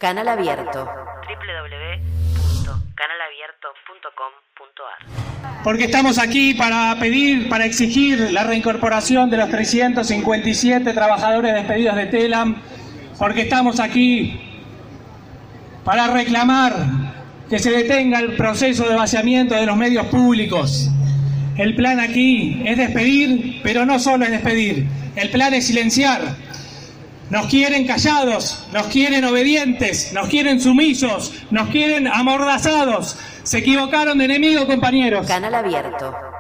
Canal Abierto. www.canalabierto.com.ar. Porque estamos aquí para pedir, para exigir la reincorporación de los 357 trabajadores despedidos de Telam, porque estamos aquí para reclamar que se detenga el proceso de vaciamiento de los medios públicos. El plan aquí es despedir, pero no solo es despedir, el plan es silenciar. Nos quieren callados, nos quieren obedientes, nos quieren sumisos, nos quieren amordazados. Se equivocaron de enemigo, compañeros. Canal Abierto.